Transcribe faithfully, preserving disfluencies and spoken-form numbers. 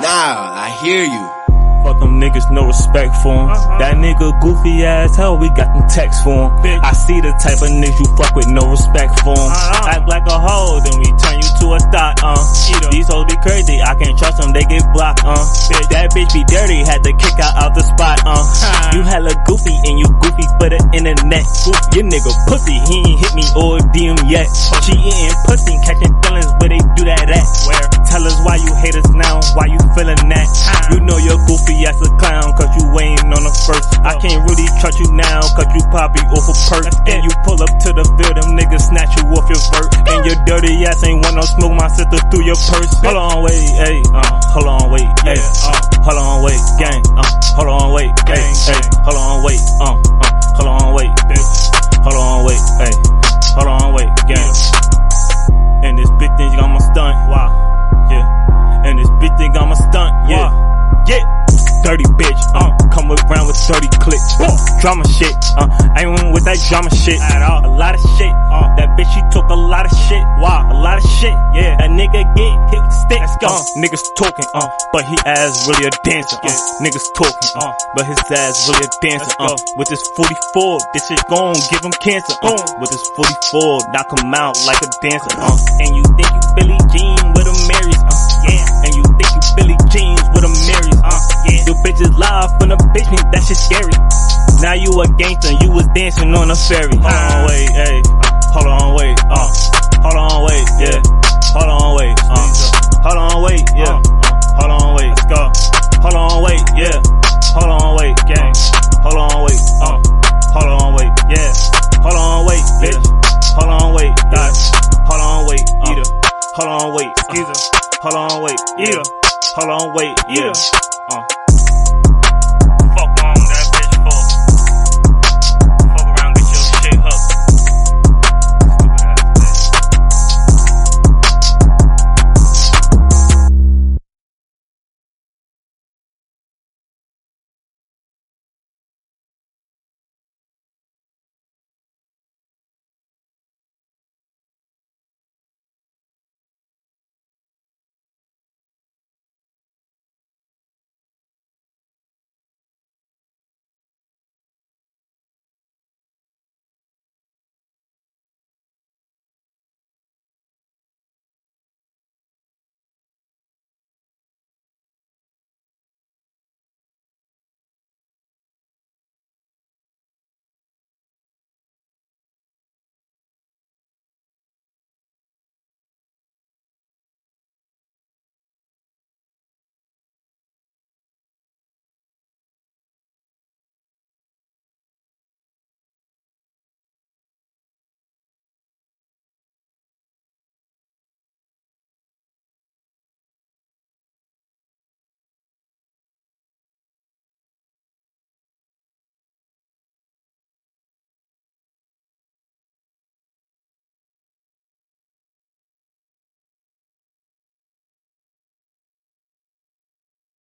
Nah, I hear you. Fuck them niggas, no respect for him. Uh-huh. That nigga goofy ass hell, we got them texts for him. Bitch. I see the type of niggas you fuck with, no respect for him. Uh-huh. Act like a hoe, then we turn you to a thought, uh. These hoes be crazy, I can't trust them, they get blocked, uh. Bitch. That bitch be dirty, had to kick out out the spot, uh. Uh-huh. You hella goofy, and you goofy for the internet. Goofy. Your nigga pussy, he ain't hit me or D M yet. She eating pussy, catching feelings where they do that at. Where? Tell us why you hate us now, why you feeling that. Uh-huh. You know you're goofy as a clown, cause you ain't on the first. I can't really trust you now, cause you probably off a perk. And you pull up to the field, them niggas snatch you off your vert. And your dirty ass ain't want no smoke my sister through your purse. Hold on, wait, ayy, uh, hold on, wait, ayy, uh, hold on, wait, gang, uh, hold on, wait, ayy, ayy, hold on, wait, uh, uh, hold on, wait, bitch, hold on, wait, ayy, hold on, wait, gang. And this bitch think I'ma stunt, wow, yeah. And this bitch think I'ma stunt, yeah, yeah. Dirty bitch, uh, come around with thirty clicks, uh, drama shit, uh, I ain't with that drama shit at all. A lot of shit, uh, that bitch she took a lot of shit, wow, a lot of shit, yeah. That nigga get hit with sticks, uh, niggas talking, uh, but he ass really a dancer, uh, niggas talking, uh, but his ass really a dancer, uh, with this forty-four, this shit gon' give him cancer, uh, with this forty-four, knock him out like a dancer, uh, and you think you Billie Jean with a Marys, uh, yeah, and you think you Billie Jeans with a Marys, uh, yeah. You bitches live from the bitch, that shit scary. Now you a gangster, you was dancing on a ferry. Hold on, wait, ayy. Hold on, wait, uh. Hold on, wait, yeah. Hold on, wait, uh. Hold on, wait, yeah. Hold on, wait, let's go. Hold on, wait, yeah. Hold on, wait, gang. Hold on, wait, uh. Hold on, wait, yeah. Hold on, wait, bitch. Hold on, wait, dot. Hold on, wait, eater. Hold on, wait, skeezer. Hold on, wait, eater. Hold on, wait, yeah. Uh.